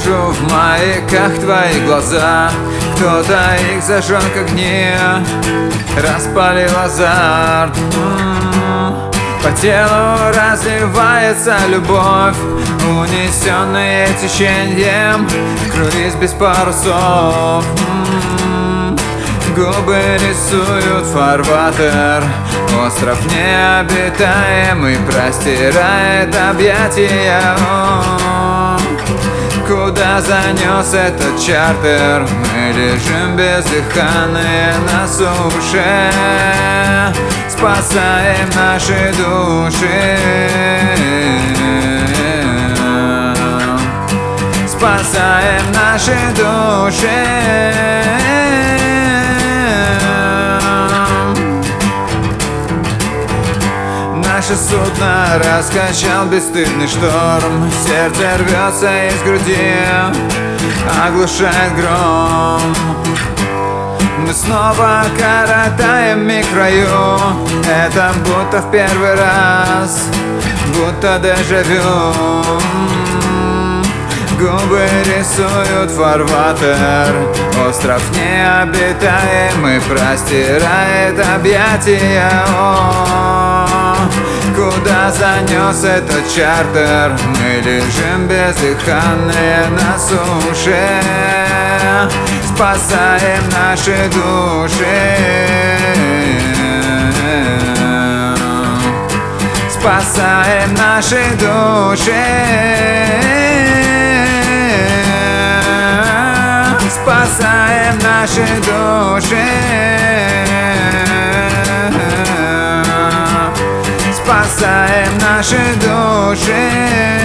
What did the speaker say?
вижу в маяках твои глаза. Кто-то их зажег огни, распалил азарт. По телу разливается любовь, унесенная течением, круиз без парусов. Губы рисуют фарватер, остров необитаемый простирает объятия. Куда занес этот чартер? Мы лежим бездыханные на суше, спасаем наши души, спасаем наши души. Наше судно раскачал бесстыдный шторм, сердце рвется из груди, оглушает гром. Мы снова коротаем миг-краю, это будто в первый раз, будто дежавю. Губы рисуют фарватер, остров необитаемый простирает объятия. Куда занес этот чартер? Мы лежим бездыханные на суше, спасаем наши души, спасаем наши души, спасаем наши души, спасаем наши души.